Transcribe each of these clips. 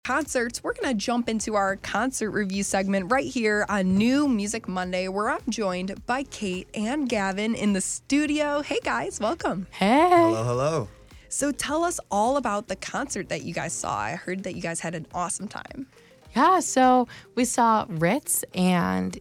Concerts, we're going to jump into our concert review segment right here on New Music Monday, where I'm joined by Kate and Gavin in the studio. Hey guys, welcome. Hey. Hello. So tell us all about the concert that you guys saw. I heard that you guys had an awesome time. Yeah, so we saw Ritz, and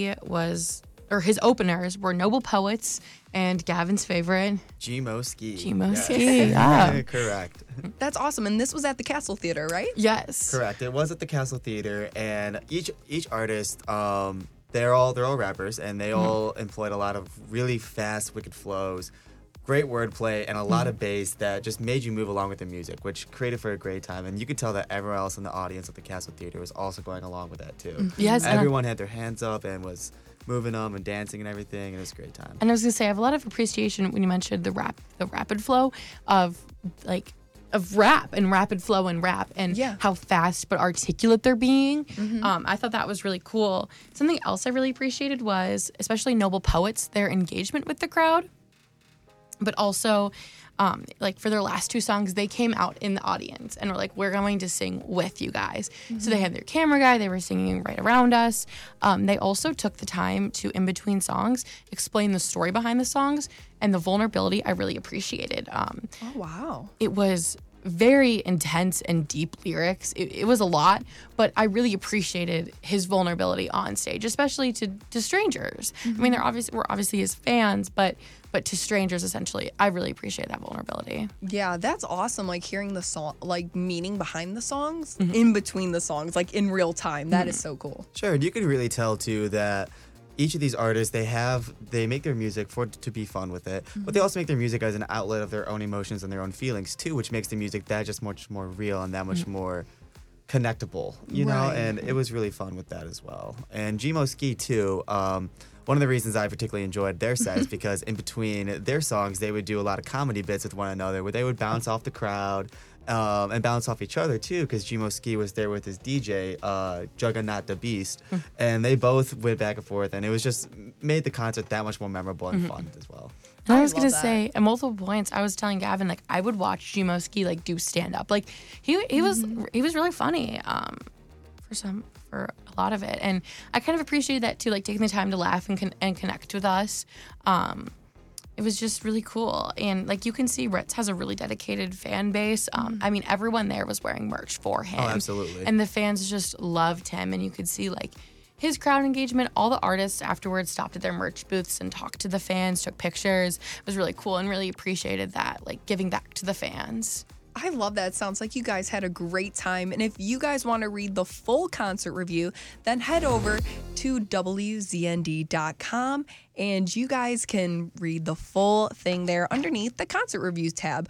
his openers were Noble Poets and Gavin's favorite, G-Mo-Ski. G-Mo-Ski, yeah. Correct. That's awesome. And this was at the Castle Theater, right? Yes. Correct. It was at the Castle Theater, and each artist, they're all rappers, and they all employed a lot of really fast, wicked flows, great wordplay, and a lot of bass that just made you move along with the music, which created for a great time. And you could tell that everyone else in the audience at the Castle Theater was also going along with that too. Yes. Everyone had their hands up and was moving them and dancing and everything, and it was a great time. And I was gonna say, I have a lot of appreciation when you mentioned the rapid flow of rap and rapid flow and rap and how fast but articulate they're being. I thought that was really cool. Something else I really appreciated was, especially Noble Poets, their engagement with the crowd, but also for their last two songs, they came out in the audience and were like, we're going to sing with you guys. So they had their camera guy, they were singing right around us. They also took the time to, in between songs, explain the story behind the songs, and the vulnerability I really appreciated. Oh, wow. It was very intense and deep lyrics. It was a lot, but I really appreciated his vulnerability on stage, especially to strangers. I mean, we're obviously his fans, but to strangers, essentially, I really appreciate that vulnerability. Yeah, that's awesome. Like hearing the song, like meaning behind the songs, in between the songs, like in real time. That is so cool. Sure, and you can really tell too that each of these artists, they make their music to be fun with it, but they also make their music as an outlet of their own emotions and their own feelings too, which makes the music that just much more real and that much more connectable, you know. And it was really fun with that as well. And G-Mo-Ski too. One of the reasons I particularly enjoyed their set is because in between their songs, they would do a lot of comedy bits with one another where they would bounce off the crowd and bounce off each other too, because G-Mo-Ski was there with his DJ, Juggernaut the Beast, and they both went back and forth, and it was just made the concert that much more memorable and fun as well. And I was gonna say, at multiple points, I was telling Gavin, like, I would watch G-Mo-Ski do stand up. Like he was really funny for a lot of it, and I kind of appreciated that too, like taking the time to laugh and connect with us. It was just really cool. And like you can see Ritz has a really dedicated fan base. I mean, everyone there was wearing merch for him. Oh, absolutely. And the fans just loved him. And you could see like his crowd engagement. All the artists afterwards stopped at their merch booths and talked to the fans, took pictures. It was really cool and really appreciated that, like giving back to the fans. I love that. Sounds like you guys had a great time. And if you guys want to read the full concert review, then head over to WZND.com and you guys can read the full thing there underneath the concert reviews tab.